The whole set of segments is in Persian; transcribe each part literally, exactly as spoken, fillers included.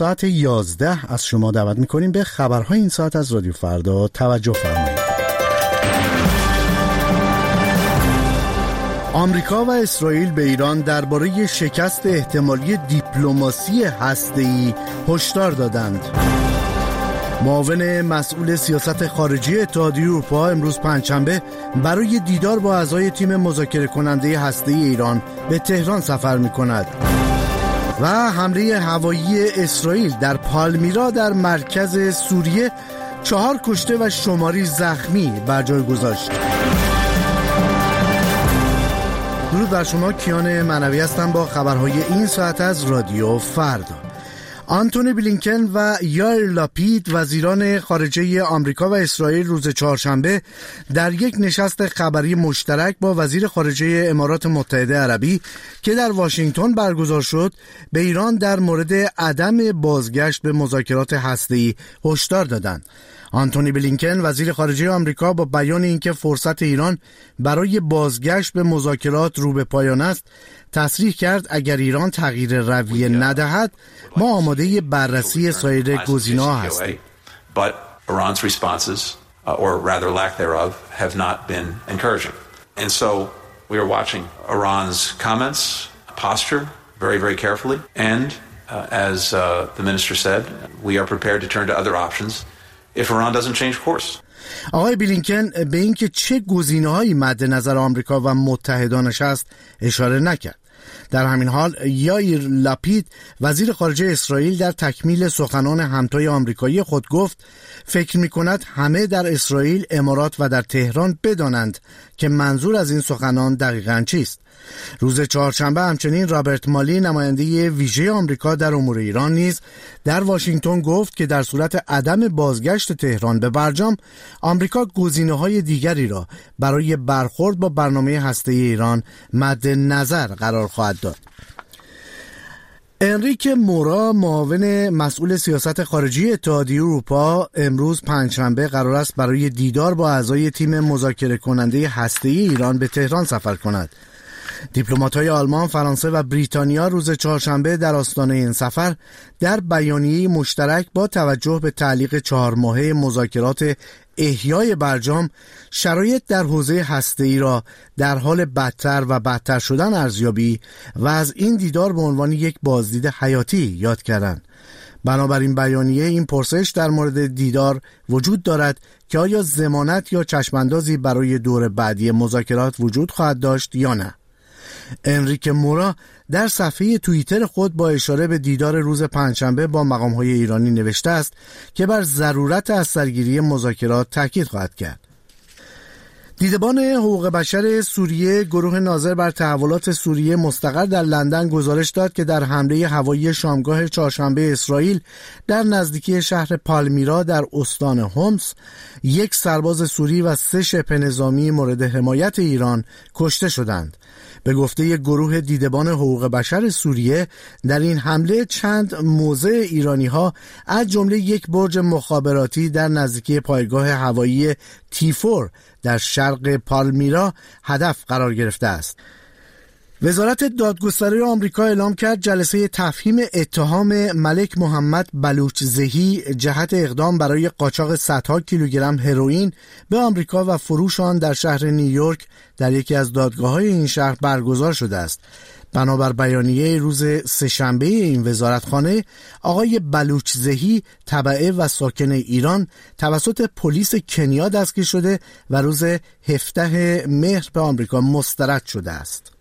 ساعت یازده از شما دعوت می‌کنیم به خبرهای این ساعت از رادیو فردا توجه فرمایید. آمریکا و اسرائیل به ایران درباره شکست احتمالی دیپلماسی هسته‌ای هشدار دادند. معاون مسئول سیاست خارجی اتحادیه اروپا امروز پنجشنبه برای دیدار با اعضای تیم مذاکره کننده هسته‌ای ایران به تهران سفر می‌کند. و حمله هوایی اسرائیل در پالمیرا در مرکز سوریه چهار کشته و شماری زخمی بر جای گذاشت. درود بر شما، کیان معنوی هستم با خبرهای این ساعت از رادیو فردا. آنتونی بلینکن و یائیر لاپید وزیران خارجه آمریکا و اسرائیل روز چهارشنبه در یک نشست خبری مشترک با وزیر خارجه امارات متحده عربی که در واشنگتن برگزار شد به ایران در مورد عدم بازگشت به مذاکرات هسته‌ای هشدار دادند. آنتونی بلینکن وزیر خارجه آمریکا با بیان اینکه فرصت ایران برای بازگشت به مذاکرات رو به پایان است تصریح کرد اگر ایران تغییر رویه ندهد ما آماده بررسی سایر گزینه‌ها هستیم. But Iran's responses or rather lack thereof have not been encouraging. And so we are watching Iran's comments, posture very very carefully and uh, as uh, the minister said, we are prepared to turn to other options if Iran doesn't change course. آقای بلینکن به اینکه چه گزینه‌هایی مد نظر آمریکا و متحدانش است اشاره نکرد. در همین حال یائیر لاپید وزیر خارجه اسرائیل در تکمیل سخنان همتای آمریکایی خود گفت فکر می‌کند همه در اسرائیل، امارات و در تهران بدانند که منظور از این سخنان دقیقاً چیست. روز چهارشنبه همچنین رابرت مالی نماینده ویژه آمریکا در امور ایران نیز در واشنگتن گفت که در صورت عدم بازگشت تهران به برجام آمریکا گزینه‌های دیگری را برای برخورد با برنامه هسته‌ای ایران مد نظر قرار خواهد داد. انریک مورا معاون مسئول سیاست خارجی اتحادیه اروپا امروز پنجشنبه قرار است برای دیدار با اعضای تیم مذاکره کننده هسته‌ای ایران به تهران سفر کند. دیپلمات‌های آلمان، فرانسه و بریتانیا روز چهارشنبه در آستانه این سفر در بیانیه مشترک با توجه به تعلیق چهار ماهه مذاکرات احیای برجام شرایط در حوزه هسته‌ای را در حال بدتر و بدتر شدن ارزیابی و از این دیدار به عنوان یک بازدید حیاتی یاد کردند. بنابراین بیانیه این پرسش در مورد دیدار وجود دارد که آیا ضمانت یا چشماندازی برای دور بعدی مذاکرات وجود خواهد داشت یا نه. انریک مورا در صفحه توییتر خود با اشاره به دیدار روز پنجشنبه با مقام‌های ایرانی نوشته است که بر ضرورت از سرگیری مذاکرات تاکید خواهد کرد. دیدبان حقوق بشر سوریه گروه ناظر بر تحولات سوریه مستقر در لندن گزارش داد که در حمله هوایی شامگاه چهارشنبه اسرائیل در نزدیکی شهر پالمیرا در استان هومس یک سرباز سوری و سه شبه نظامی مورد حمایت ایران کشته شدند. به گفته گروه دیدبان حقوق بشر سوریه در این حمله چند موضع ایرانی ها از جمله یک برج مخابراتی در نزدیکی پایگاه هوایی تیفور در شرق پالمیرا هدف قرار گرفته است. وزارت دادگستری آمریکا اعلام کرد جلسه تفهیم اتهام ملک محمد بلوچزهی جهت اقدام برای قاچاق صدها کیلوگرم هروئین به آمریکا و فروش آن در شهر نیویورک در یکی از دادگاه‌های این شهر برگزار شده است. بنابر بیانیه روز سه‌شنبه این وزارتخانه، آقای بلوچزهی تبعه و ساکن ایران توسط پلیس کنیا دستگیر شده و روز هفدهم مهر به آمریکا مسترد شده است.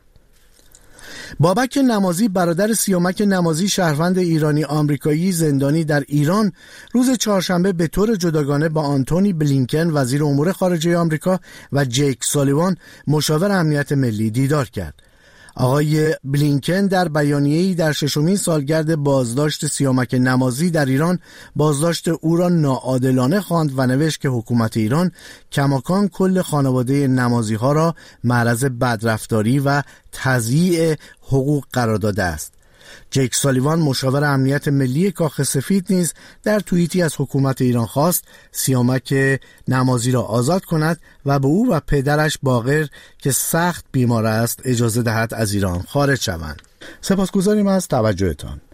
بابک نمازی برادر سیامک نمازی شهروند ایرانی آمریکایی زندانی در ایران روز چهارشنبه به طور جداگانه با آنتونی بلینکن وزیر امور خارجه آمریکا و جیک سالیوان مشاور امنیت ملی دیدار کرد. آقای بلینکن در بیانیه‌ای در ششمین سالگرد بازداشت سیامک نمازی در ایران بازداشت او را ناعادلانه خواند و نوشت که حکومت ایران کماکان کل خانواده نمازی‌ها را معرض بدرفتاری و تضییع حقوق قرار داده است. جیک سالیوان مشاور امنیت ملی کاخ سفید نیز در توییتی از حکومت ایران خواست سیامک نمازی را آزاد کند و به او و پدرش باقر که سخت بیمار است اجازه دهد از ایران خارج شوند. سپاسگزاریم از توجهتان.